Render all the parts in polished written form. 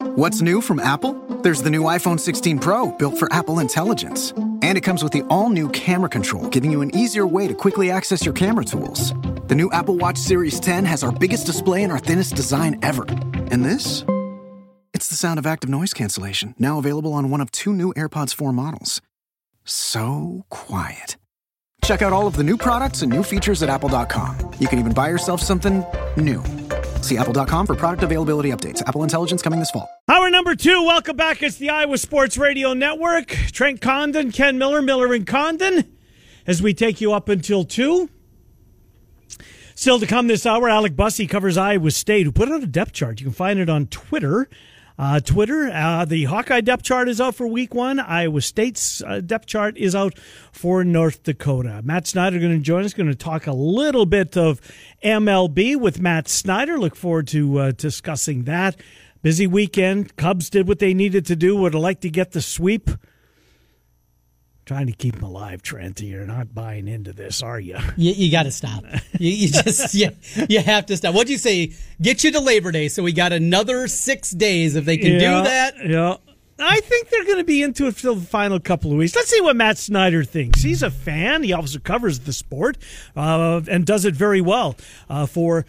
What's new from Apple? There's the new iPhone 16 Pro, built for Apple Intelligence. And it comes with the all-new camera control, giving you an easier way to quickly access your camera tools. The new Apple Watch Series 10 has our biggest display and our thinnest design ever. And this? It's the sound of active noise cancellation, now available on one of 2 new AirPods 4 models. So quiet. Check out all of the new products and new features at apple.com. You can even buy yourself something new. See apple.com for product availability updates. Apple Intelligence coming this fall. Hour number 2, welcome back. It's the Iowa Sports Radio Network. Trent Condon, Ken Miller and Condon, as we take you up until 2. Still to come this hour, Alec Bussey covers Iowa State, who put out a depth chart. You can find it on Twitter. The Hawkeye depth chart is out for week 1. Iowa State's depth chart is out for North Dakota. Matt Snyder going to join us, going to talk a little bit of MLB with Matt Snyder. Look forward to discussing that. Busy weekend. Cubs did what they needed to do. Would have liked to get the sweep. Trying to keep them alive, Trent. You're not buying into this, are you? You got to stop. You have to stop. What'd you say? Get you to Labor Day, so we got another 6 days if they can do that. Yeah. I think they're going to be into it for the final couple of weeks. Let's see what Matt Snyder thinks. He's a fan. He also covers the sport and does it very well for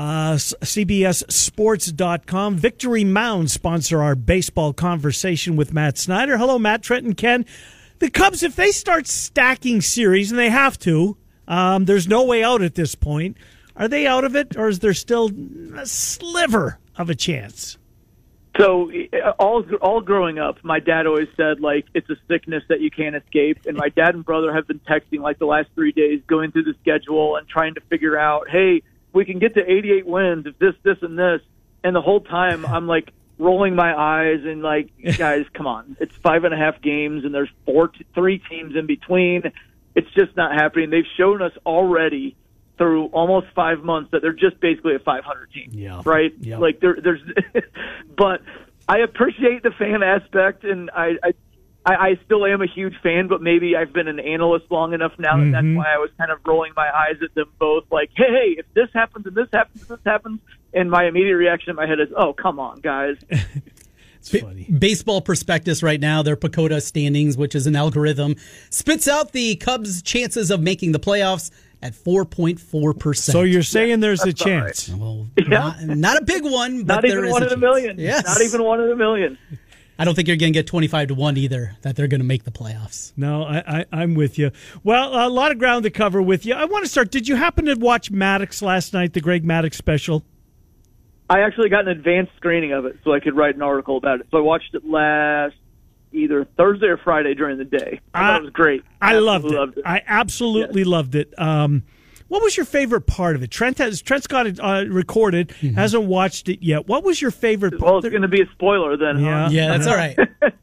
CBSSports.com. Victory Mound sponsor our baseball conversation with Matt Snyder. Hello, Matt, Trent, and Ken. The Cubs, if they start stacking series, and they have to, there's no way out at this point. Are they out of it, or is there still a sliver of a chance? So all growing up, my dad always said, like, it's a sickness that you can't escape. And my dad and brother have been texting, like, the last 3 days, going through the schedule and trying to figure out, hey, we can get to 88 wins if this, and this. And the whole time I'm, like, rolling my eyes and like, guys, come on. It's 5.5 games and there's 3 teams in between. It's just not happening. They've shown us already through almost 5 months that they're just basically a 500 team, right? Yeah. Like there's, but I appreciate the fan aspect, and I still am a huge fan, but maybe I've been an analyst long enough now that that's why I was kind of rolling my eyes at them both. Like, hey, if this happens and this happens and this happens, and my immediate reaction in my head is, oh, come on, guys. It's funny. Baseball Prospectus right now, their PECOTA standings, which is an algorithm, spits out the Cubs' chances of making the playoffs at 4.4%. So you're saying there's a chance. Right. Well, not a big one, but not even one in a million. Yes. Not even one in a million. I don't think you're going to get 25-1 either, that they're going to make the playoffs. No, I'm with you. Well, a lot of ground to cover with you. I want to start. Did you happen to watch Maddox last night, the Greg Maddux special? I actually got an advanced screening of it so I could write an article about it. So I watched it last either Thursday or Friday during the day. I thought it was great. I loved it. I absolutely loved it. What was your favorite part of it? Trent's got it recorded, hasn't watched it yet. What was your favorite part? Well, it's going to be a spoiler then. Yeah, that's all right.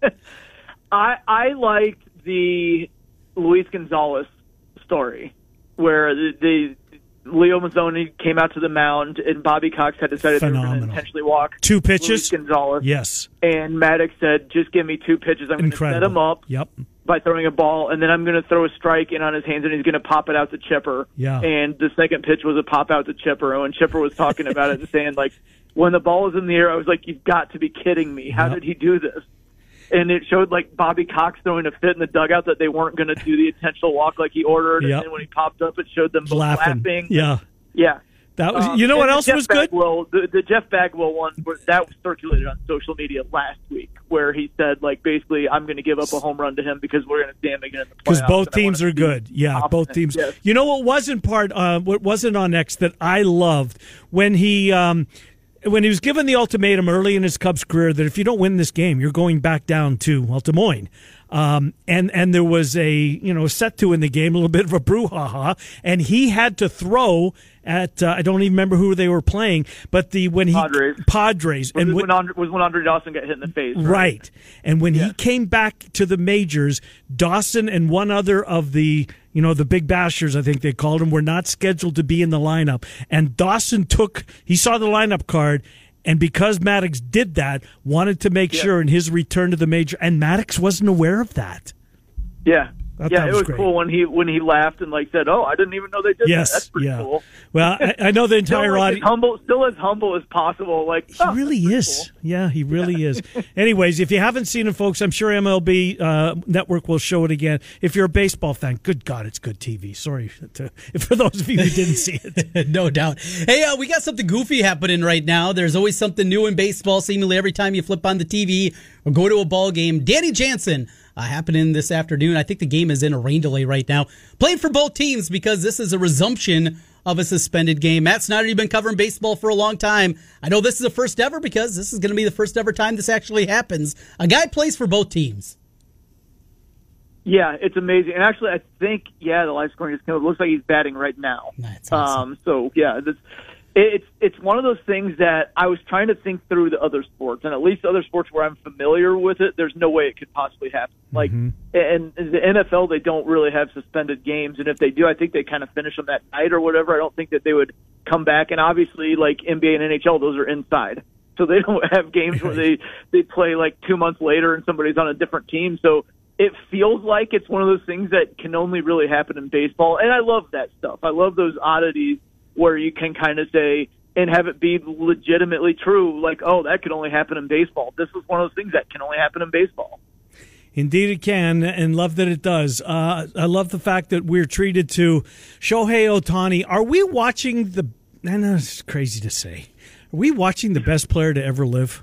I liked the Luis Gonzalez story where the Leo Mazzoni came out to the mound and Bobby Cox had decided they were going to intentionally walk 2 pitches. Luis Gonzalez. Yes. And Maddox said, just give me 2 pitches. I'm going to set him up. Yep. By throwing a ball, and then I'm going to throw a strike in on his hands, and he's going to pop it out to Chipper. Yeah. And the second pitch was a pop out to Chipper, and when Chipper was talking about it and saying, like, when the ball was in the air, I was like, you've got to be kidding me. How did he do this? And it showed, like, Bobby Cox throwing a fit in the dugout that they weren't going to do the intentional walk like he ordered, and then when he popped up, it showed them both laughing. Yeah. Yeah. That was, you know what else was good? The Jeff Bagwell one, that was circulated on social media last week, where he said, like, basically, I'm going to give up a home run to him because we're going to see him again in the playoffs. Because both teams are good. Yeah, both teams. Yes. You know what wasn't what wasn't on X that I loved when he was given the ultimatum early in his Cubs career that if you don't win this game, you're going back down to Des Moines. And there was a set to in the game, a little bit of a brouhaha, and he had to throw at I don't even remember who they were playing, but Padres and when Andre Dawson got hit in the face, right? And when he came back to the majors, Dawson and one other of the big bashers, I think they called them, were not scheduled to be in the lineup, and Dawson he saw the lineup card. And because Maddox did that, wanted to make sure in his return to the major, and Maddox wasn't aware of that. Yeah, That it was great. cool when he laughed and said, "Oh, I didn't even know they did that." That's pretty cool. Well, I know the entire audience. Still as humble as possible. He really is. Cool. Yeah, he really is. Anyways, if you haven't seen it, folks, I'm sure MLB Network will show it again. If you're a baseball fan, good God, it's good TV. Sorry for those of you who didn't see it. No doubt. Hey, we got something goofy happening right now. There's always something new in baseball. Seemingly every time you flip on the TV or go to a ball game. Danny Jansen. Happening this afternoon. I think the game is in a rain delay right now. Playing for both teams because this is a resumption of a suspended game. Matt Snyder, you've been covering baseball for a long time. I know this is the first ever because this is going to be the first ever time this actually happens. A guy plays for both teams. Yeah, it's amazing. And actually, I think, the live scoring is kind of looks like he's batting right now. That's awesome. It's one of those things that I was trying to think through the other sports, and at least the other sports where I'm familiar with it, there's no way it could possibly happen. And the NFL, they don't really have suspended games, and if they do, I think they kind of finish them that night or whatever. I don't think that they would come back, and obviously, like NBA and NHL, those are inside. So they don't have games where they play 2 months later and somebody's on a different team. So it feels like it's one of those things that can only really happen in baseball, and I love that stuff. I love those oddities where you can kind of say and have it be legitimately true, that could only happen in baseball. This is one of those things that can only happen in baseball. Indeed it can, and love that it does. I love the fact that we're treated to Shohei Ohtani. Are we watching I know it's crazy to say. Are we watching the best player to ever live?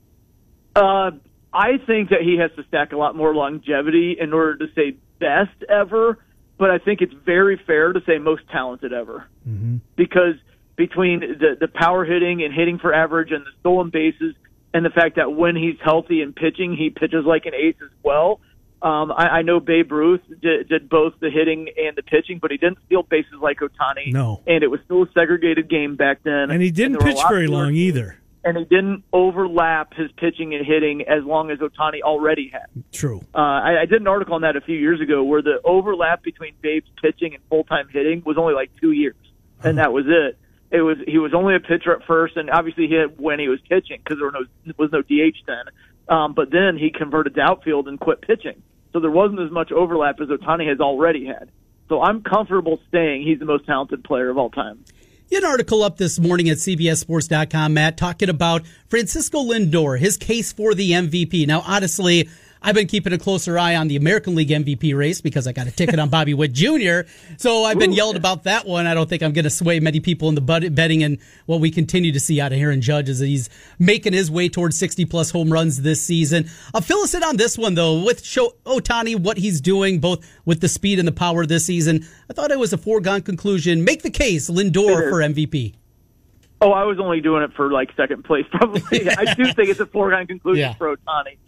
I think that he has to stack a lot more longevity in order to say best ever, but I think it's very fair to say most talented ever. Mm-hmm. Because between the power hitting and hitting for average and the stolen bases and the fact that when he's healthy and pitching, he pitches like an ace as well. I know Babe Ruth did both the hitting and the pitching, but he didn't steal bases like Ohtani. No. And it was still a segregated game back then. And he didn't pitch very long either. And he didn't overlap his pitching and hitting as long as Ohtani already had. True. I did an article on that a few years ago where the overlap between Babe's pitching and full-time hitting was only 2 years, and that was it. He was only a pitcher at first, and obviously he hit when he was pitching because there was no DH then. But then he converted to outfield and quit pitching, so there wasn't as much overlap as Ohtani has already had. So I'm comfortable saying he's the most talented player of all time. You had an article up this morning at CBSSports.com, Matt, talking about Francisco Lindor, his case for the MVP. Now, honestly, I've been keeping a closer eye on the American League MVP race because I got a ticket on Bobby Witt Jr., so I've been yelled about that one. I don't think I'm going to sway many people in the betting, and what we continue to see out of Aaron Judge is that he's making his way towards 60-plus home runs this season. Fill us in on this one, though, with Ohtani, what he's doing, both with the speed and the power this season. I thought it was a foregone conclusion. Make the case, Lindor for MVP. Oh, I was only doing it for second place, probably. I do think it's a foregone conclusion for Ohtani.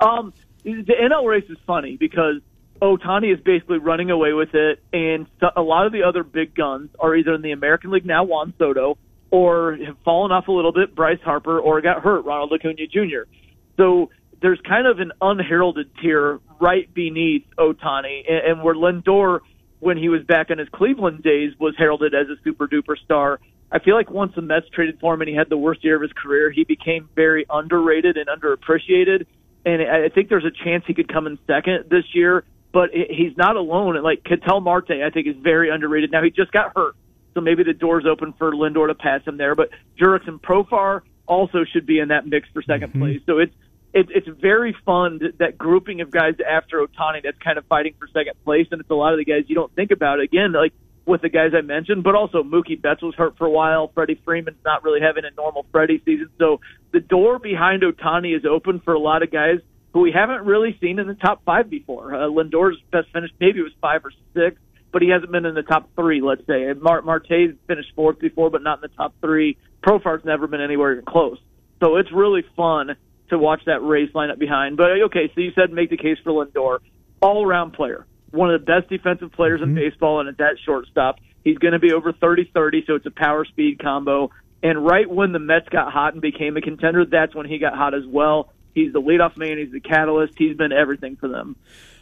The NL race is funny because Ohtani is basically running away with it, and a lot of the other big guns are either in the American League now, Juan Soto, or have fallen off a little bit, Bryce Harper, or got hurt, Ronald Acuna Jr. So there's kind of an unheralded tier right beneath Ohtani, and where Lindor, when he was back in his Cleveland days, was heralded as a super-duper star. I feel like once the Mets traded for him and he had the worst year of his career, he became very underrated and underappreciated. And I think there's a chance he could come in second this year, but he's not alone. And Ketel Marte, I think, is very underrated. Now, he just got hurt, so maybe the door's open for Lindor to pass him there. But Jurickson Profar also should be in that mix for second place. So it's very fun, that grouping of guys after Ohtani that's kind of fighting for second place. And it's a lot of the guys you don't think about. Again, with the guys I mentioned, but also Mookie Betts was hurt for a while. Freddie Freeman's not really having a normal Freddie season. So the door behind Ohtani is open for a lot of guys who we haven't really seen in the top five before. Lindor's best finish, maybe it was 5 or 6, but he hasn't been in the top 3, let's say. Marte's finished 4th before, but not in the top 3. Profar's never been anywhere even close. So it's really fun to watch that race line up behind. But, okay, so you said make the case for Lindor. All-around player. One of the best defensive players in baseball, and at that shortstop. He's going to be over 30-30, so it's a power-speed combo. And right when the Mets got hot and became a contender, that's when he got hot as well. He's the leadoff man. He's the catalyst. He's been everything for them.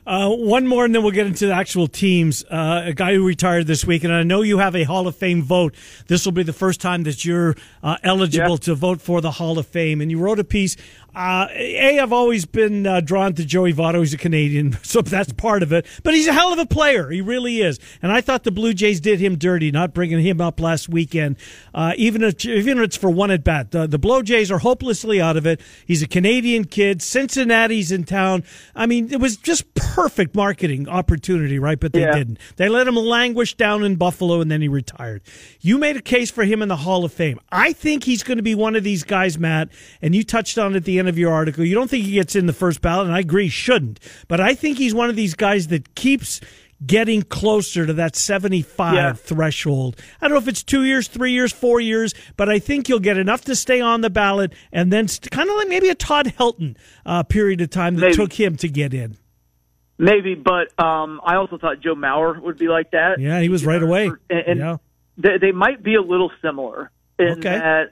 One more, and then we'll get into the actual teams. A guy who retired this week, and I know you have a Hall of Fame vote. This will be the first time that you're eligible to vote for the Hall of Fame. And you wrote a piece. I've always been drawn to Joey Votto. He's a Canadian, so that's part of it. But he's a hell of a player. He really is. And I thought the Blue Jays did him dirty, not bringing him up last weekend, even if it's for one at bat. The Blue Jays are hopelessly out of it. He's a Canadian kid. Cincinnati's in town. I mean, it was just perfect marketing opportunity, right? But they didn't. They let him languish down in Buffalo, and then he retired. You made a case for him in the Hall of Fame. I think he's going to be one of these guys, Matt, and you touched on it at the end of your article. You don't think he gets in the first ballot, and I agree he shouldn't. But I think he's one of these guys that keeps getting closer to that 75 threshold. I don't know if it's 2 years, 3 years, 4 years, but I think you'll get enough to stay on the ballot, and then kind of like maybe a Todd Helton period of time that took him to get in. Maybe, but I also thought Joe Mauer would be like that. Yeah, he was right away. And they might be a little similar in that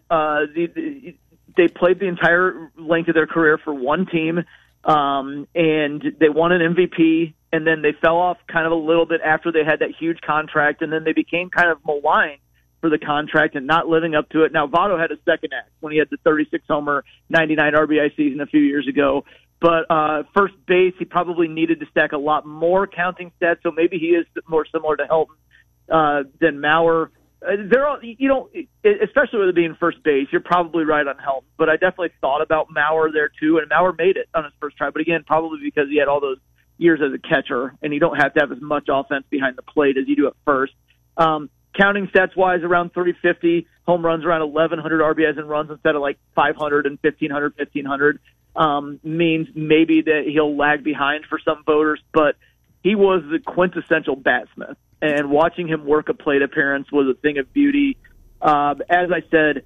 they played the entire length of their career for one team, and they won an MVP, and then they fell off kind of a little bit after they had that huge contract, and then they became kind of maligned for the contract and not living up to it. Now, Votto had a second act when he had the 36-homer, 99 RBI season a few years ago. But first base, he probably needed to stack a lot more counting stats, so maybe he is more similar to Helton than Mauer. They're all, especially with it being first base, you're probably right on Helton. But I definitely thought about Mauer there too, and Mauer made it on his first try. But again, probably because he had all those years as a catcher, and you don't have to have as much offense behind the plate as you do at first. Counting stats-wise, around 350, home runs around 1,100 RBIs and runs instead of like 500 and 1,500, 1,500. Means maybe that he'll lag behind for some voters, but he was the quintessential batsman, and watching him work a plate appearance was a thing of beauty. As I said,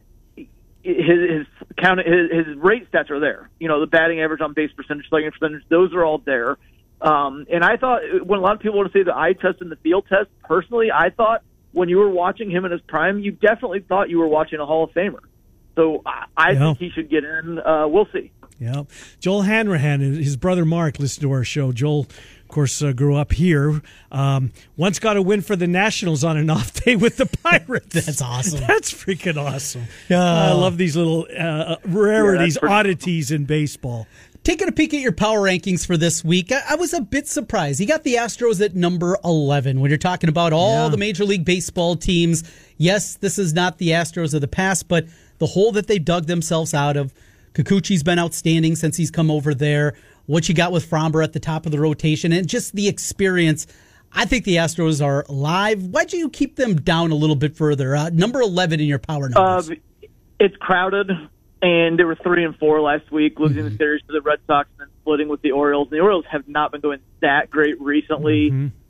his rate stats are there. The batting average, on base percentage, slugging percentage, those are all there. And I thought when a lot of people want to say the eye test and the field test, personally, I thought when you were watching him in his prime, you definitely thought you were watching a Hall of Famer. So I think he should get in. We'll see. Yeah. Joel Hanrahan and his brother Mark listen to our show. Joel, of course, grew up here. Once got a win for the Nationals on an off day with the Pirates. That's awesome. That's freaking awesome. I love these little rarities, oddities in baseball. Taking a peek at your power rankings for this week, I was a bit surprised. You got the Astros at number 11 when you're talking about all the Major League Baseball teams. Yes, this is not the Astros of the past, but the hole that they dug themselves out of. Kikuchi's been outstanding since he's come over there. What you got with Fromber at the top of the rotation and just the experience. I think the Astros are live. Why'd you keep them down a little bit further? Number 11 in your power numbers. It's crowded, and they were 3-4 last week, losing the series to the Red Sox and then splitting with the Orioles. The Orioles have not been going that great recently.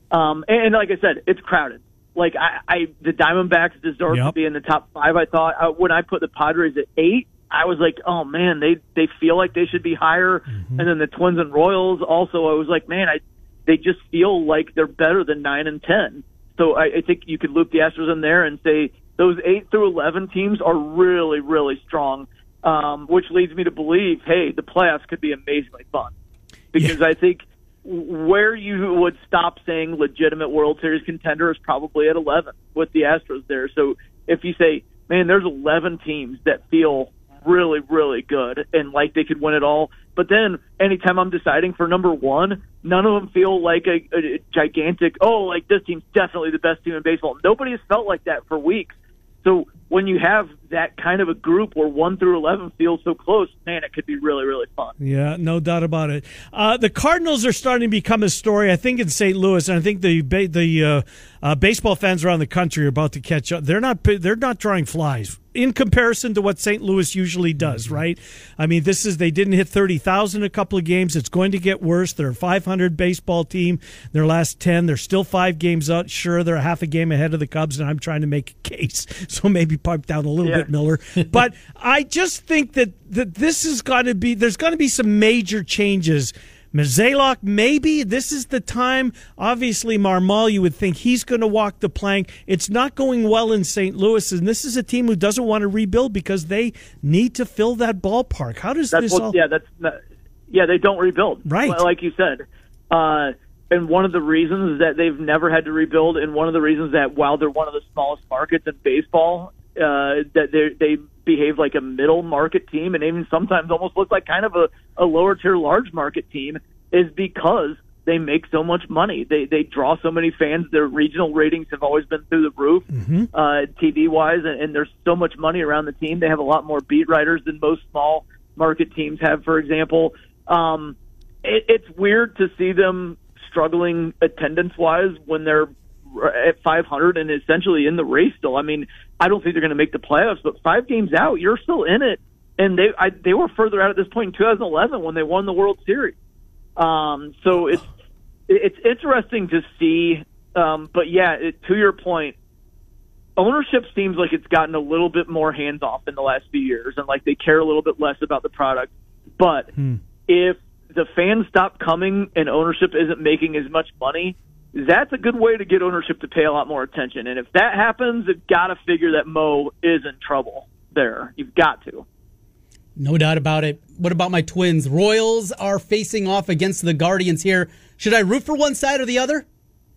And like I said, it's crowded. Like the Diamondbacks deserve to be in the top 5. I thought when I put the Padres at 8, I was like, oh man, they feel like they should be higher. And then the Twins and Royals also, I was like, man, they just feel like they're better than 9 and 10. So I think you could loop the Astros in there and say those 8 through 11 teams are really, really strong, which leads me to believe, hey, the playoffs could be amazingly fun. Because I think where you would stop saying legitimate World Series contender is probably at 11 with the Astros there. So if you say, man, there's 11 teams that feel really, really good and like they could win it all. But then anytime I'm deciding for number 1, none of them feel like a gigantic, like this team's definitely the best team in baseball. Nobody has felt like that for weeks. So when you have that kind of a group where 1 through 11 feels so close, man, it could be really, really fun. Yeah, no doubt about it. The Cardinals are starting to become a story, I think, in St. Louis, and I think the baseball fans around the country are about to catch up. They're not drawing flies in comparison to what St. Louis usually does, right? I mean, they didn't hit 30,000 a couple of games. It's going to get worse. They're a 500 baseball team. Their last 10, they're still 5 games out. Sure, they're a half a game ahead of the Cubs, and I'm trying to make a case. So maybe pipe down a little bit, Miller. But I just think that this is going to be, there's going to be some major changes. Mozeliak, maybe this is the time. Obviously, Marmol, you would think he's going to walk the plank. It's not going well in St. Louis, and this is a team who doesn't want to rebuild because they need to fill that ballpark. How does this all... they don't rebuild. Right. Like you said. And one of the reasons is that they've never had to rebuild, and one of the reasons that while they're one of the smallest markets in baseball, that they behave like a middle market team, and even sometimes almost look like kind of a lower tier large market team, is because they make so much money. They draw so many fans. Their regional ratings have always been through the roof, TV wise, and there's so much money around the team. They have a lot more beat writers than most small market teams have, for example. It's weird to see them struggling attendance-wise when they're at 500 and essentially in the race still. I mean, I don't think they're going to make the playoffs, but 5 games out, you're still in it. And they were further out at this point in 2011 when they won the World Series. So it's interesting to see. But yeah, to your point, ownership seems like it's gotten a little bit more hands-off in the last few years, and like they care a little bit less about the product. But if the fans stop coming and ownership isn't making as much money, that's a good way to get ownership to pay a lot more attention. And if that happens, you've got to figure that Mo is in trouble there. You've got to. No doubt about it. What about my Twins? Royals are facing off against the Guardians here. Should I root for one side or the other?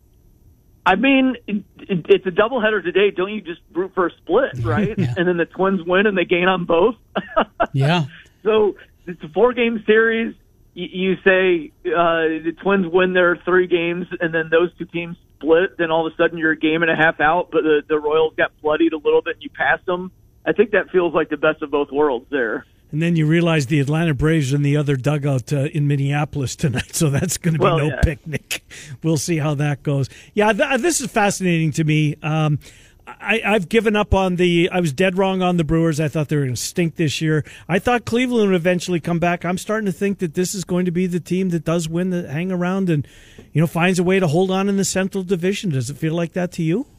I mean, it's a doubleheader today. Don't you just root for a split, right? Yeah. And then the Twins win and they gain on both. Yeah. So it's a 4-game series. You say the Twins win their 3 games, and then those 2 teams split. Then all of a sudden you're a game and a half out, but the Royals got bloodied a little bit and you passed them. I think that feels like the best of both worlds there. And then you realize the Atlanta Braves are in the other dugout in Minneapolis tonight, so that's going to be picnic. We'll see how that goes. Yeah, this is fascinating to me. I've given up on I was dead wrong on the Brewers. I thought they were going to stink this year. I thought Cleveland would eventually come back. I'm starting to think that this is going to be the team that does win, that hang around and finds a way to hold on in the Central Division. Does it feel like that to you?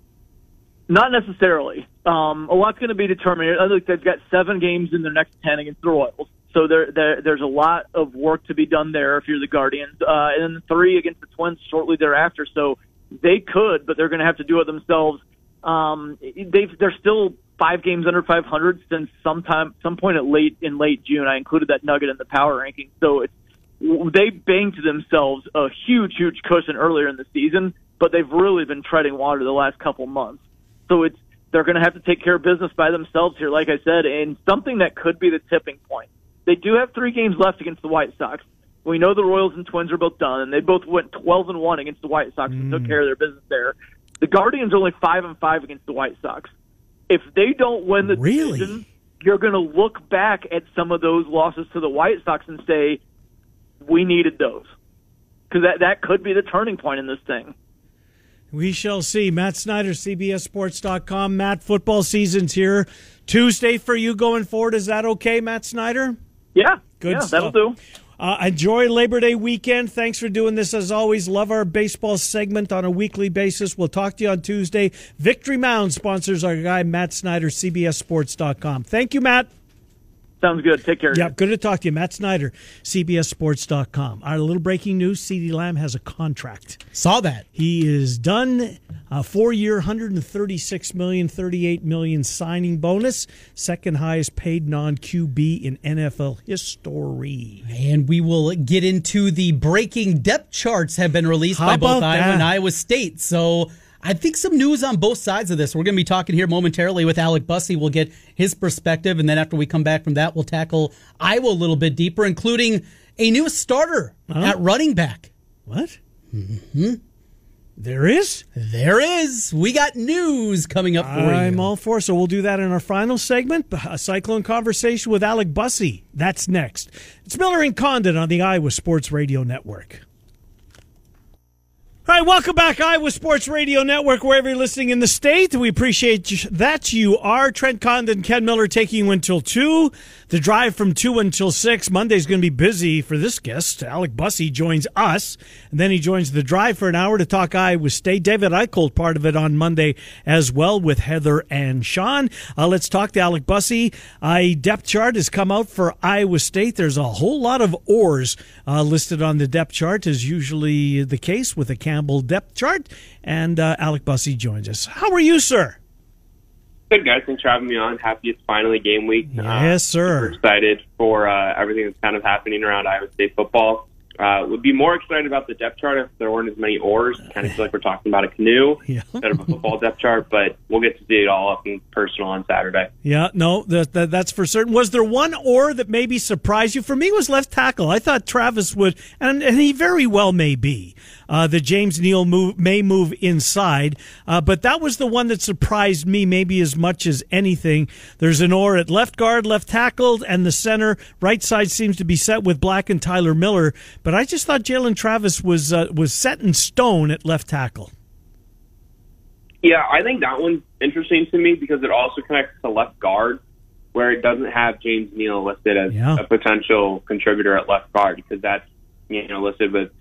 Not necessarily. A lot's going to be determined. I think they've got 7 games in their next 10 against the Royals. So there's a lot of work to be done there if you're the Guardians. And then 3 against the Twins shortly thereafter. So they could, but they're going to have to do it themselves. They're still 5 games under 500 since some point in late June. I included that nugget in the power ranking. So they banked themselves a huge cushion earlier in the season, but they've really been treading water the last couple months. So they're going to have to take care of business by themselves here, like I said, and something that could be the tipping point. They do have 3 games left against the White Sox. We know the Royals and Twins are both done, and they both went 12-1 against the White Sox and took care of their business there. The Guardians are only 5-5 against the White Sox. If they don't win the division, you're going to look back at some of those losses to the White Sox and say, we needed those. Because that could be the turning point in this thing. We shall see. Matt Snyder, CBSSports.com. Matt, football season's here. Tuesday for you going forward. Is that okay, Matt Snyder? Yeah. Good stuff. That'll do. Enjoy Labor Day weekend. Thanks for doing this as always. Love our baseball segment on a weekly basis. We'll talk to you on Tuesday. Victory Mound sponsors our guy, Matt Snyder, CBSSports.com. Thank you, Matt. Sounds good. Take care. Yep, good to talk to you. Matt Snyder, CBSSports.com. Our little breaking news, CeeDee Lamb has a contract. Saw that. He is done. A 4-year, $136 million, $38 million signing bonus. Second highest paid non-QB in NFL history. And we will get into the breaking depth charts have been released by both Iowa and Iowa State. So I think some news on both sides of this. We're going to be talking here momentarily with Alec Bussey. We'll get his perspective, and then after we come back from that, we'll tackle Iowa a little bit deeper, including a new starter at running back. What? Mm-hmm. There is? There is. We got news coming up for you. I'm all for it. So we'll do that in our final segment. A Cyclone Conversation with Alec Bussey. That's next. It's Miller and Condon on the Iowa Sports Radio Network. All right, welcome back, Iowa Sports Radio Network, wherever you're listening in the state. We appreciate that you are. Trent Condon, Ken Miller taking you until 2. The drive from 2 until 6. Monday's going to be busy for this guest. Alec Bussey joins us, and then he joins the drive for an hour to talk Iowa State. David Eicholt, part of it on Monday as well with Heather and Sean. Let's talk to Alec Bussey. A depth chart has come out for Iowa State. There's a whole lot of oars listed on the depth chart, as usually the case with a Campbell depth chart, and Alec Bussey joins us. How are you, sir? Good, guys. Thanks for having me on. Happy it's finally game week. Yes, sir. Super excited for everything that's kind of happening around Iowa State football. Would be more excited about the depth chart if there weren't as many oars. Kind of feel like we're talking about a canoe instead of a football depth chart, but we'll get to see it all up and personal on Saturday. Yeah, no, that's for certain. Was there one oar that maybe surprised you? For me, it was left tackle. I thought Travis would, and he very well may be, that James Neal may move inside, but that was the one that surprised me maybe as much as anything. There's an oar at left guard, left tackle, and the center. Right side seems to be set with Black and Tyler Miller, but I just thought Jalen Travis was set in stone at left tackle. Yeah, I think that one's interesting to me because it also connects to left guard, where it doesn't have James Neal listed as a potential contributor at left guard, because that's listed with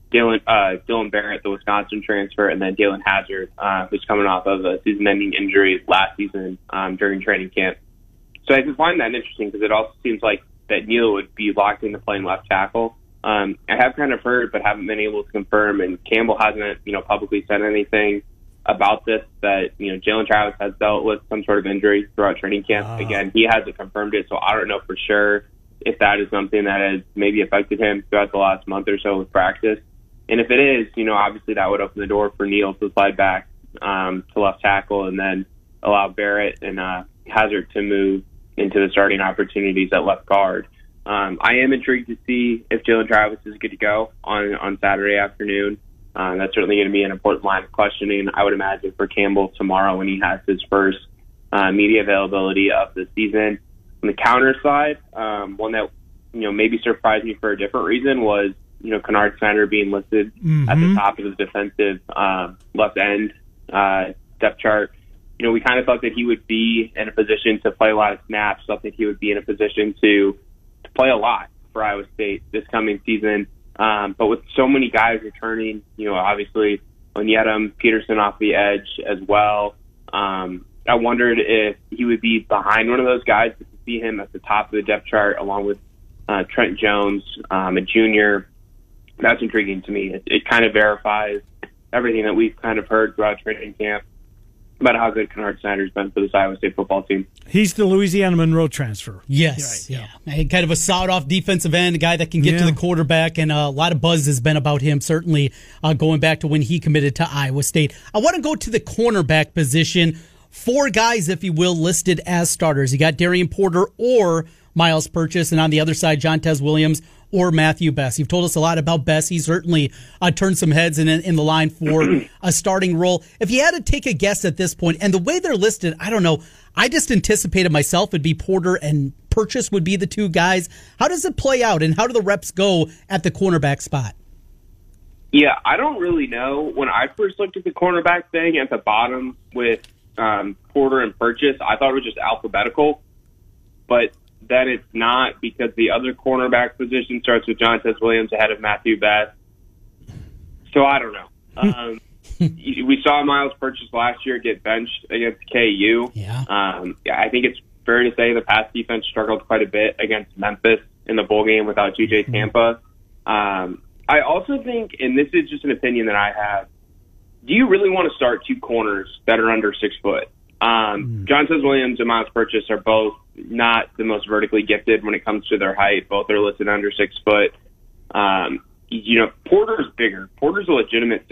Dylan Barrett, the Wisconsin transfer, and then Dalen Hazard, who's coming off of a season-ending injury last season during training camp. So I can find that interesting because it also seems like that Neal would be locked into playing left tackle. I have kind of heard, but haven't been able to confirm, and Campbell hasn't, publicly said anything about this, that, Jalen Travis has dealt with some sort of injury throughout training camp. Again, he hasn't confirmed it, so I don't know for sure if that is something that has maybe affected him throughout the last month or so with practice. And if it is, obviously that would open the door for Neal to slide back to left tackle and then allow Barrett and Hazard to move into the starting opportunities at left guard. I am intrigued to see if Jalen Travis is good to go on Saturday afternoon. That's certainly going to be an important line of questioning, I would imagine, for Campbell tomorrow when he has his first media availability of the season. On the counter side, one that maybe surprised me for a different reason was Kennard Snyder being listed at the top of the defensive left end depth chart. We kind of thought that he would be in a position to play a lot of snaps. I think he would be in a position to play a lot for Iowa State this coming season. But with so many guys returning, obviously Onyedum, Peterson off the edge as well, I wondered if he would be behind one of those guys, but to see him at the top of the depth chart along with Trent Jones, a junior, that's intriguing to me. It kind of verifies everything that we've kind of heard throughout training camp about how good Kennard Snyder's been for this Iowa State football team. He's the Louisiana Monroe transfer. Yes, right, yeah. Kind of a sawed-off defensive end, a guy that can get to the quarterback, and a lot of buzz has been about him, certainly going back to when he committed to Iowa State. I want to go to the cornerback position. 4 guys, if you will, listed as starters. You got Darian Porter or Miles Purchase, and on the other side, Jontez Williams or Matthew Best. You've told us a lot about Best. He's certainly turned some heads in the line for a starting role. If you had to take a guess at this point, and the way they're listed, I don't know. I just anticipated myself it'd be Porter and Purchase would be the 2 guys. How does it play out, and how do the reps go at the cornerback spot? Yeah, I don't really know. When I first looked at the cornerback thing at the bottom with Porter and Purchase, I thought it was just alphabetical, but then it's not, because the other cornerback position starts with Jontez Williams ahead of Matthew Best. So I don't know. We saw Miles Purchase last year get benched against KU. I think it's fair to say the pass defense struggled quite a bit against Memphis in the bowl game without G.J. Tampa. I also think, and this is just an opinion that I have, do you really want to start 2 corners that are under 6 foot? Jontez Williams and Miles Purchase are both not the most vertically gifted when it comes to their height. Both are listed under 6 foot. Porter's bigger. Porter's a legitimate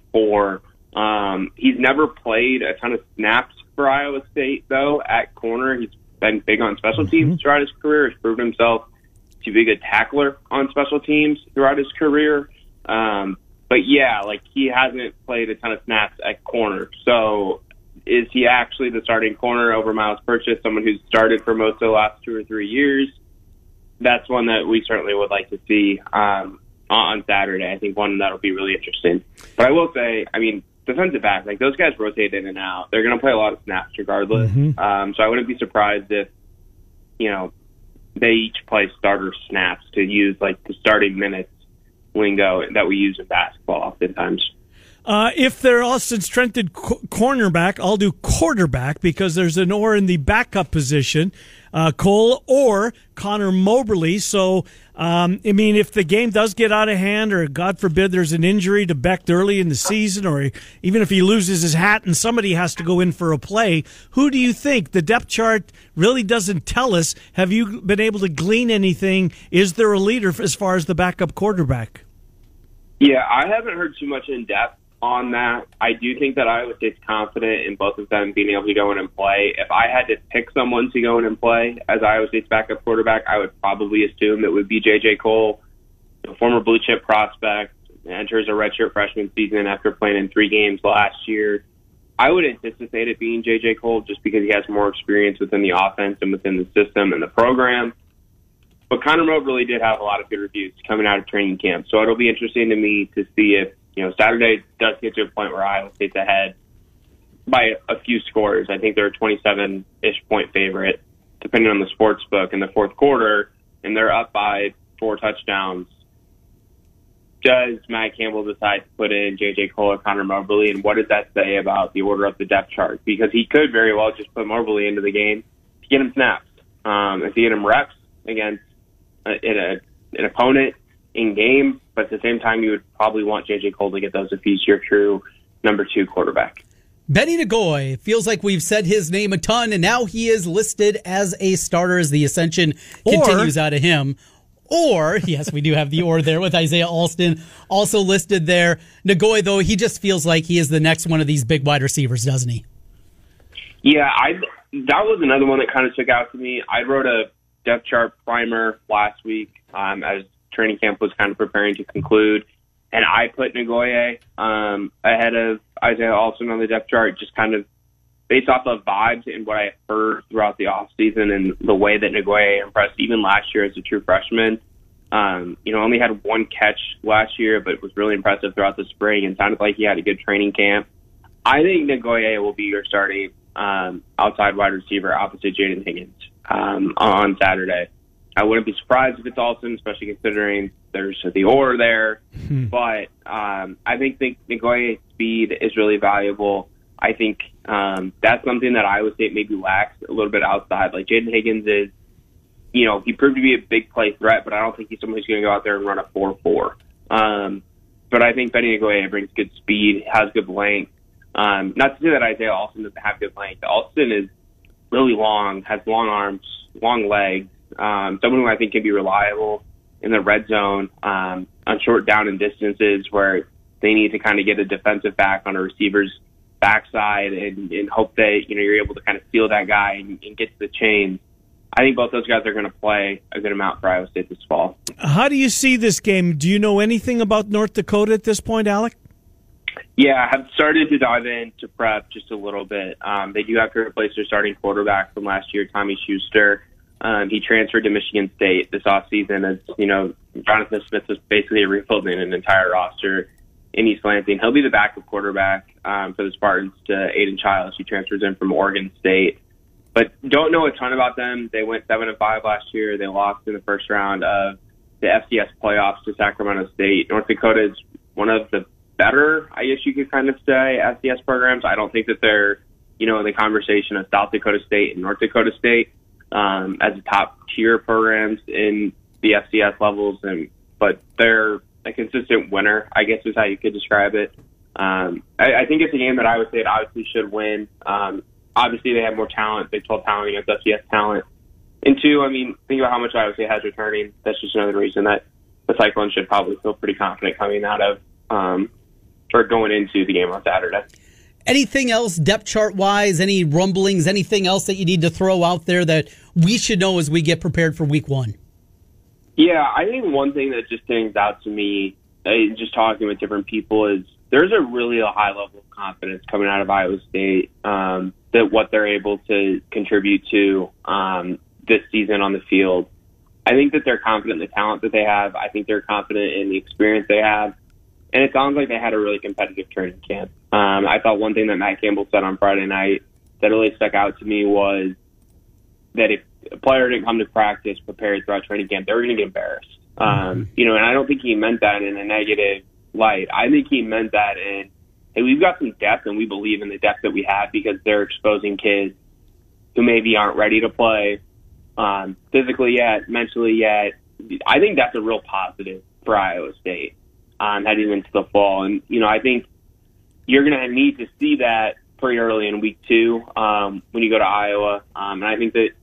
6'4". He's never played a ton of snaps for Iowa State, though, at corner. He's been big on special teams throughout his career. He's proven himself to be a good tackler on special teams throughout his career. But yeah, he hasn't played a ton of snaps at corner. So is he actually the starting corner over Miles Purchase, someone who's started for most of the last 2 or 3 years? That's one that we certainly would like to see on Saturday. I think one that'll be really interesting. But I will say, defensive back, those guys rotate in and out. They're going to play a lot of snaps regardless. So I wouldn't be surprised if, they each play starter snaps, to use the starting minutes lingo that we use in basketball oftentimes. If they're all, since Trent did cornerback, I'll do quarterback, because there's an or in the backup position, Cole or Connor Moberly. So, if the game does get out of hand, or God forbid there's an injury to Becht early in the season, or even if he loses his hat and somebody has to go in for a play, who do you think? The depth chart really doesn't tell us. Have you been able to glean anything? Is there a leader as far as the backup quarterback? Yeah, I haven't heard too much in depth on that. I do think that Iowa State's confident in both of them being able to go in and play. If I had to pick someone to go in and play as Iowa State's backup quarterback, I would probably assume it would be J.J. Cole, the former blue chip prospect, enters a redshirt freshman season after playing in 3 games last year. I would anticipate it being J.J. Cole just because he has more experience within the offense and within the system and the program. But Connor Moberly did have a lot of good reviews coming out of training camp. So it'll be interesting to me to see if, Saturday does get to a point where Iowa State's ahead by a few scores. I think they're a 27-ish point favorite, depending on the sports book in the fourth quarter, and they're up by 4 touchdowns. Does Matt Campbell decide to put in J.J. Cole or Connor Moberly, and what does that say about the order of the depth chart? Because he could very well just put Moberly into the game to get him snaps. If he get him reps against an opponent in game, but at the same time, you would probably want J.J. Cole to get those if he's your true number 2 quarterback. Benny Nagoy, feels like we've said his name a ton, and now he is listed as a starter as the ascension continues out of him. Or, yes, we do have the or there with Isaiah Alston also listed there. Nagoy, though, he just feels like he is the next one of these big wide receivers, doesn't he? Yeah, that was another one that kind of stuck out to me. I wrote a depth chart primer last week as training camp was kind of preparing to conclude, and I put Nagoye ahead of Isaiah Alston on the depth chart, just kind of based off of vibes and what I heard throughout the offseason and the way that Nagoye impressed even last year as a true freshman. Only had 1 catch last year, but was really impressive throughout the spring and sounded like he had a good training camp. I think Nagoye will be your starting outside wide receiver opposite Jaden Higgins on Saturday. I wouldn't be surprised if it's Alston, especially considering there's the or there. But I think Nagoye's speed is really valuable. I think that's something that Iowa State maybe lacks a little bit outside. Like Jaden Higgins is, he proved to be a big play threat, but I don't think he's someone who's going to go out there and run a 4.4. But I think Benny Nagoye brings good speed, has good length. Not to say that Isaiah Alston doesn't have good length. Alston is really long, has long arms, long legs. Someone who I think can be reliable in the red zone on short down and distances where they need to kind of get a defensive back on a receiver's backside and hope that you're able to kind of steal that guy and get to the chains. I think both those guys are going to play a good amount for Iowa State this fall. How do you see this game? Do you know anything about North Dakota at this point, Alec? Yeah, I've started to dive into prep just a little bit. They do have to replace their starting quarterback from last year, Tommy Schuster. He transferred to Michigan State this offseason. As Jonathan Smith was basically rebuilding an entire roster in East Lansing. He'll be the backup quarterback for the Spartans to Aiden Childs, who transfers in from Oregon State. But don't know a ton about them. They went 7-5 last year. They lost in the first round of the FCS playoffs to Sacramento State. North Dakota is one of the better, I guess you could kind of say, FCS programs. I don't think that they're, in the conversation of South Dakota State and North Dakota State as top tier programs in the FCS levels, but they're a consistent winner, I guess is how you could describe it. I think it's a game that Iowa State obviously should win. Obviously, they have more talent, Big 12 talent against FCS talent. And 2, think about how much Iowa State has returning. That's just another reason that the Cyclones should probably feel pretty confident coming out of or going into the game on Saturday. Anything else depth chart wise, any rumblings, anything else that you need to throw out there that we should know as we get prepared for week 1? Yeah, I think one thing that just stands out to me, just talking with different people, is there's a really high level of confidence coming out of Iowa State that what they're able to contribute to this season on the field. I think that they're confident in the talent that they have. I think they're confident in the experience they have. And it sounds like they had a really competitive training camp. I thought one thing that Matt Campbell said on Friday night that really stuck out to me was that if a player didn't come to practice prepared throughout training camp, they were going to get embarrassed. And I don't think he meant that in a negative light. I think he meant that in, hey, we've got some depth and we believe in the depth that we have because they're exposing kids who maybe aren't ready to play physically yet, mentally yet. I think that's a real positive for Iowa State heading into the fall. And, I think you're going to need to see that pretty early in week 2 when you go to Iowa. And I think that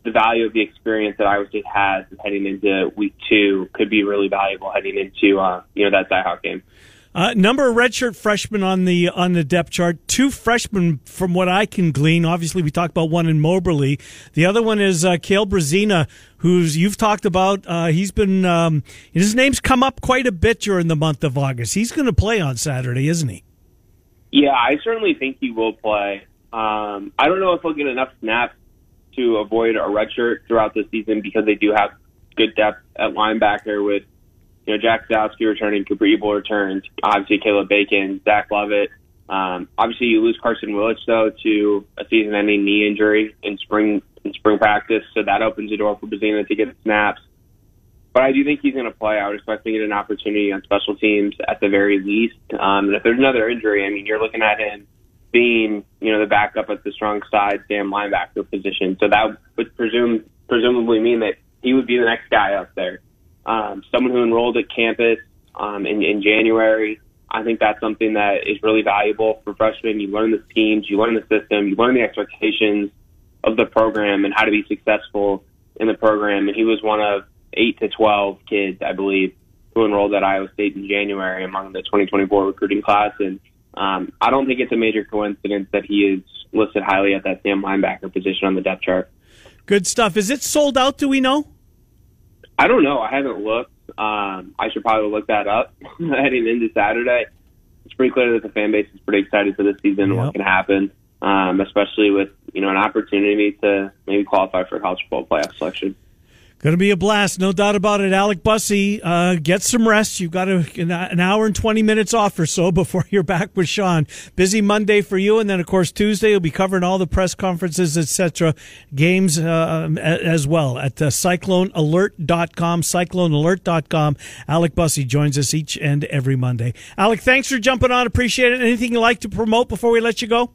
the value of the experience that Iowa State has heading into week 2 could be really valuable heading into that Cyhawk game. Number of redshirt freshmen on the depth chart. 2 freshmen, from what I can glean. Obviously, we talked about one in Moberly. The other one is Cale Brazina, who's you've talked about. He's been his name's come up quite a bit during the month of August. He's going to play on Saturday, isn't he? Yeah, I certainly think he will play. I don't know if he'll get enough snaps to avoid a redshirt throughout the season because they do have good depth at linebacker with, Jack Sadowski returning, Cooper Ebel returns, obviously Caleb Bacon, Zach Lovett. Obviously, you lose Carson Willich, though, to a season-ending knee injury in spring practice, so that opens the door for Brazina to get snaps. But I do think he's going to play. I would expect him to get an opportunity on special teams at the very least. And if there's another injury, you're looking at him being, the backup at the strong side, Sam linebacker position. So that would presumably mean that he would be the next guy up there. Someone who enrolled at campus in January. I think that's something that is really valuable for freshmen. You learn the schemes, you learn the system, you learn the expectations of the program and how to be successful in the program. And he was one of 8 to 12 kids, I believe, who enrolled at Iowa State in January among the 2024 recruiting class. And I don't think it's a major coincidence that he is listed highly at that Sam linebacker position on the depth chart. Good stuff. Is it sold out, do we know? I don't know. I haven't looked. I should probably look that up heading into Saturday. It's pretty clear that the fan base is pretty excited for this season and what can happen, especially with an opportunity to maybe qualify for a college football playoff selection. Going to be a blast, no doubt about it. Alec Bussey, get some rest. You've got an hour and 20 minutes off or so before you're back with Sean. Busy Monday for you, and then, of course, Tuesday you'll be covering all the press conferences, etc., games as well at CycloneAlert.com, CycloneAlert.com. Alec Bussey joins us each and every Monday. Alec, thanks for jumping on. Appreciate it. Anything you'd like to promote before we let you go?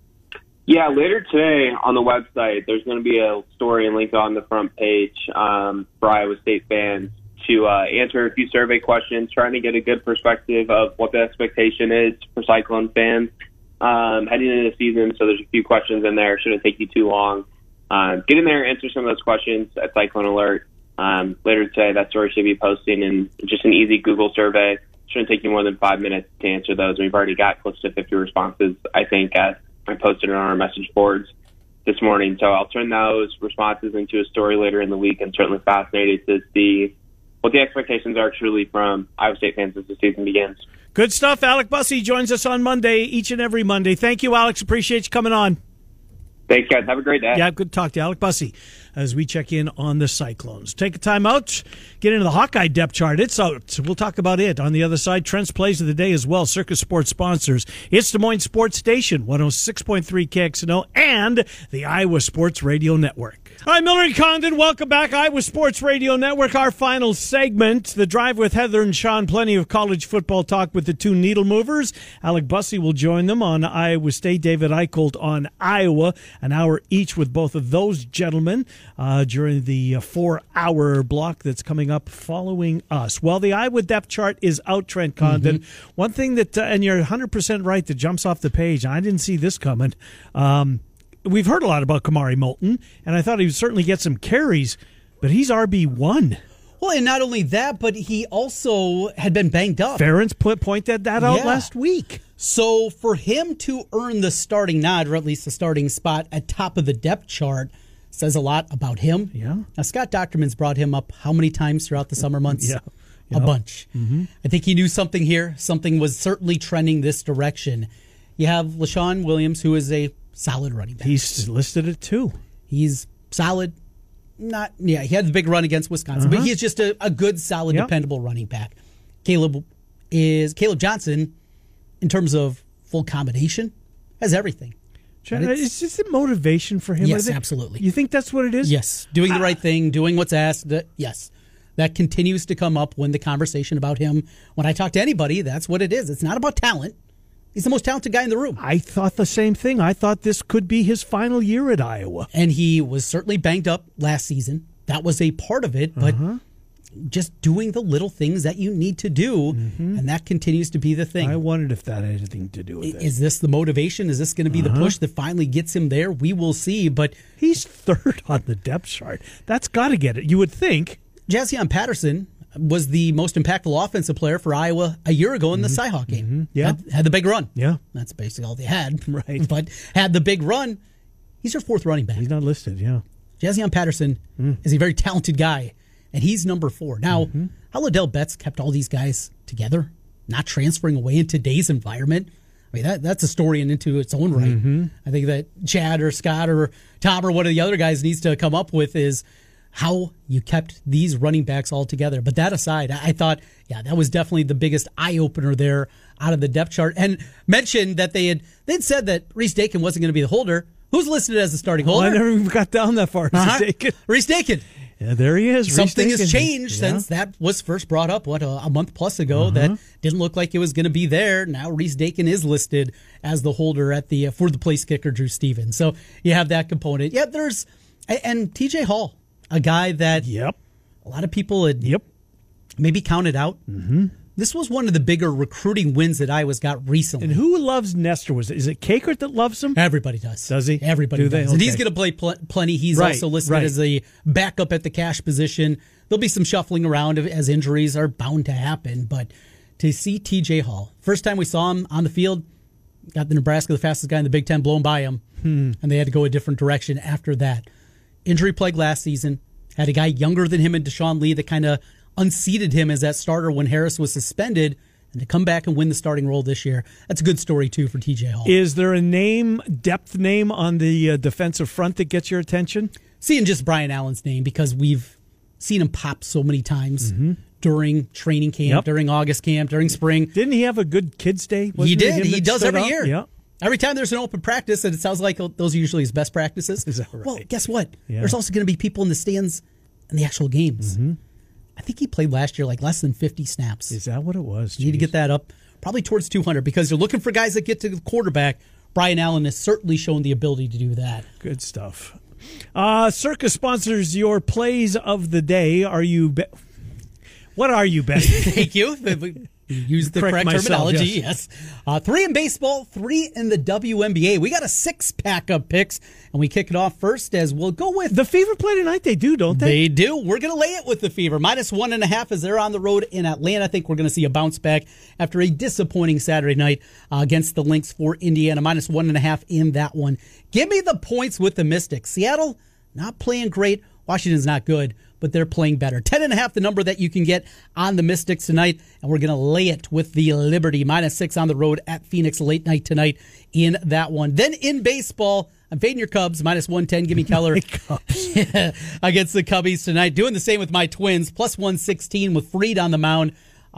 Yeah, later today on the website, there's going to be a story and link on the front page for Iowa State fans to answer a few survey questions, trying to get a good perspective of what the expectation is for Cyclone fans heading into the season. So there's a few questions in there. Shouldn't take you too long. Get in there, answer some of those questions at Cyclone Alert. Later today, that story should be posting in just an easy Google survey. Shouldn't take you more than 5 minutes to answer those. We've already got close to 50 responses, I think, I posted it on our message boards this morning. So I'll turn those responses into a story later in the week, and certainly fascinated to see what the expectations are truly from Iowa State fans as the season begins. Good stuff. Alec Bussey joins us on Monday, each and every Monday. Thank you, Alex. Appreciate you coming on. Thanks, guys. Have a great day. Yeah, good to talk to you, Alec Bussey, as we check in on the Cyclones. Take a time out, get into the Hawkeye depth chart. It's out. We'll talk about it on the other side. Trent's Plays of the Day as well. Circus Sports sponsors. It's Des Moines Sports Station, 106.3 KXNO, and the Iowa Sports Radio Network. All right, Miller and Condon, welcome back. Iowa Sports Radio Network, our final segment. The Drive with Heather and Sean, plenty of college football talk with the two needle movers. Alec Bussey will join them on Iowa State, David Eicholt on Iowa. An hour each with both of those gentlemen during the 4-hour block that's coming up following us. Well, the Iowa depth chart is out, Trent Condon. One thing that, and you're 100% right, that jumps off the page, I didn't see this coming. We've heard a lot about Kamari Moulton, and I thought he would certainly get some carries, but he's RB1. Well, and not only that, but he also had been banged up. Ferentz pointed that out last week. So for him to earn the starting nod, or at least the starting spot at top of the depth chart, says a lot about him. Yeah. Now, Scott Docterman's brought him up how many times throughout the summer months? Yeah. A bunch. I think he knew something here. Something was certainly trending this direction. You have LaShawn Williams, who is a solid running back. He's listed at 2. He's solid. He had the big run against Wisconsin, but he's just a good, solid, dependable running back. Caleb Johnson, in terms of full combination, has everything. Is this a motivation for him? Yes, absolutely. You think that's what it is? Yes. Doing the right thing, doing what's asked. Yes. That continues to come up when the conversation about him, when I talk to anybody, that's what it is. It's not about talent. He's the most talented guy in the room. I thought the same thing. I thought this could be his final year at Iowa. And he was certainly banged up last season. That was a part of it, but just doing the little things that you need to do, and that continues to be the thing. I wondered if that had anything to do with it. Is this the motivation? Is this going to be the push that finally gets him there? We will see, but he's third on the depth chart. That's got to get it, you would think. Jazion Patterson was the most impactful offensive player for Iowa a year ago in the Cyhawk game. Yeah. Had the big run. Yeah. That's basically all they had. Right. But had the big run. He's your fourth running back. He's not listed, yeah. Jazion Patterson is a very talented guy, and he's number 4. Now, how Liddell Betts kept all these guys together, not transferring away in today's environment, I mean, that's a story and into its own right. I think that Chad or Scott or Tom or one of the other guys needs to come up with is how you kept these running backs all together. But that aside, I thought, that was definitely the biggest eye-opener there out of the depth chart. And mentioned that they'd said that Reese Dakin wasn't going to be the holder. Who's listed as the starting holder? I never even got down that far. Dakin. Reese Dakin. Yeah, there he is. Something has changed since that was first brought up, a month plus ago, that didn't look like it was going to be there. Now Reese Dakin is listed as the holder at the for the place kicker, Drew Stevens. So you have that component. Yeah, and TJ Hall, a guy that a lot of people had maybe counted out. This was one of the bigger recruiting wins that Iowa's got recently. And who loves Nestor? Is it Kakert that loves him? Everybody does. Does he? Everybody does. Okay. And he's going to play plenty. He's also listed as a backup at the cash position. There'll be some shuffling around as injuries are bound to happen. But to see TJ Hall, first time we saw him on the field, got the Nebraska the fastest guy in the Big Ten blown by him. And they had to go a different direction after that. Injury plague last season. Had a guy younger than him in Deshaun Lee that kind of unseated him as that starter when Harris was suspended, and to come back and win the starting role this year, that's a good story too for TJ Hall. Is there a depth name on the defensive front that gets your attention? Seeing just Brian Allen's name, because we've seen him pop so many times during training camp, during August camp, during spring. Didn't he have a good kids' day? He did. He does every year. Yeah. Every time there's an open practice, and it sounds like those are usually his best practices. Is that right? Well, guess what? Yeah. There's also going to be people in the stands in the actual games. I think he played last year like less than 50 snaps. Is that what it was? You need to get that up probably towards 200 because you're looking for guys that get to the quarterback. Brian Allen has certainly shown the ability to do that. Good stuff. Circus sponsors your plays of the day. What are you betting? Thank you. Use the correct terminology, yes. 3 in baseball, 3 in the WNBA. We got a 6-pack of picks, and we kick it off first as we'll go with... The Fever play tonight, they do, don't they? They do. We're going to lay it with the Fever. -1.5 as they're on the road in Atlanta. I think we're going to see a bounce back after a disappointing Saturday night against the Lynx for Indiana. -1.5 in that one. Give me the points with the Mystics. Seattle, not playing great. Washington's not good, but they're playing better. 10.5, the number that you can get on the Mystics tonight, and we're going to lay it with the Liberty. -6 on the road at Phoenix late night tonight in that one. Then in baseball, I'm fading your Cubs, -110. Give me Keller against the Cubbies tonight. Doing the same with my Twins, +116 with Fried on the mound.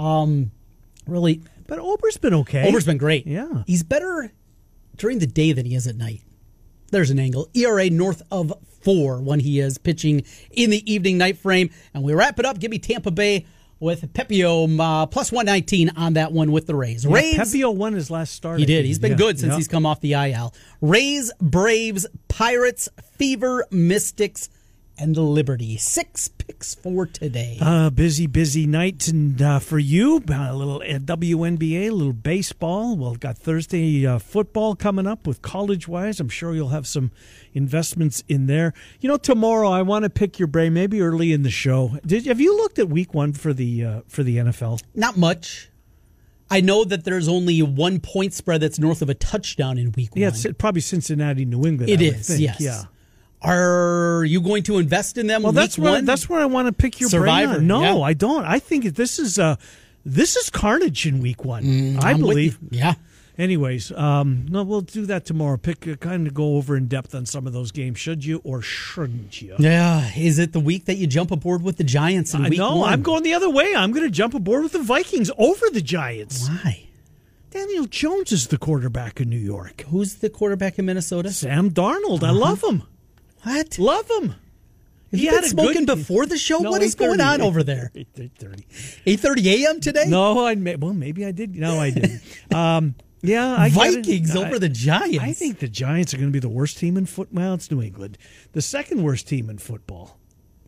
Really. But Ober's been okay. Ober's been great. Yeah. He's better during the day than he is at night. There's an angle. ERA north of 4 when he is pitching in the evening night frame. And we wrap it up. Give me Tampa Bay with Pepio +119 on that one with the Rays. Rays. Pepio won his last start. He did. He's been good since he's come off the IL. Rays, Braves, Pirates, Fever, Mystics, and the Liberty. 6 picks for today. Busy night and for you. A little WNBA, a little baseball. Well, got Thursday football coming up with college-wise. I'm sure you'll have some investments in there. Tomorrow I want to pick your brain, maybe early in the show. Have you looked at week 1 for the NFL? Not much. I know that there's only 1 point spread that's north of a touchdown in week 1. Yeah, it's probably Cincinnati, New England. It is, yes. Yeah. Are you going to invest in them? Well, that's where I want to pick your Survivor, brain on. No, yeah. I don't. I think this is carnage in week 1. I believe. Yeah. Anyways, no, we'll do that tomorrow. Kind of go over in depth on some of those games. Should you or shouldn't you? Yeah. Is it the week that you jump aboard with the Giants in week 1? No, I'm going the other way. I'm going to jump aboard with the Vikings over the Giants. Why? Daniel Jones is the quarterback in New York. Who's the quarterback in Minnesota? Sam Darnold. I love him. What? Love him. He had smoking before the show? No, what is going on over there? 8:30. 8:30 a.m. today? No, maybe I did. No, I didn't. Yeah, Vikings over the Giants. I think the Giants are going to be the worst team in football. Well, it's New England. The second worst team in football.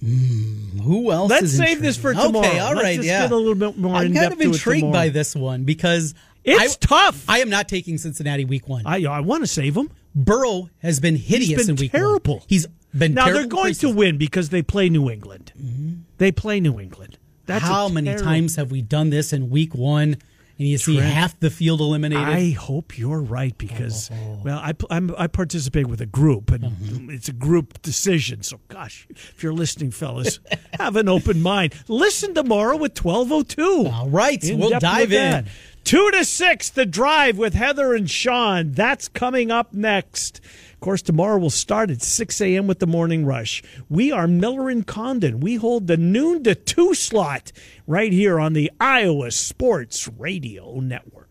Who else? Let's is save this for tomorrow. Okay, all right, Let's just get a little bit more I'm in kind depth of to it intrigued tomorrow. by this one because It's tough. I am not taking Cincinnati week 1. I want to save them. Burrow has been hideous in week terrible. 1. He's been Now terrible. they're going to win because they play New England. They play New England. That's How many times have we done this in week 1? And you see half the field eliminated. I hope you're right because, well, I participate with a group, and it's a group decision. So, gosh, if you're listening, fellas, have an open mind. Listen tomorrow at 12:02. All right, we'll dive in. 2 to 6, The Drive with Heather and Sean. That's coming up next. Of course, tomorrow we'll start at 6 a.m. with the Morning Rush. We are Miller and Condon. We hold the noon to 2 slot right here on the Iowa Sports Radio Network.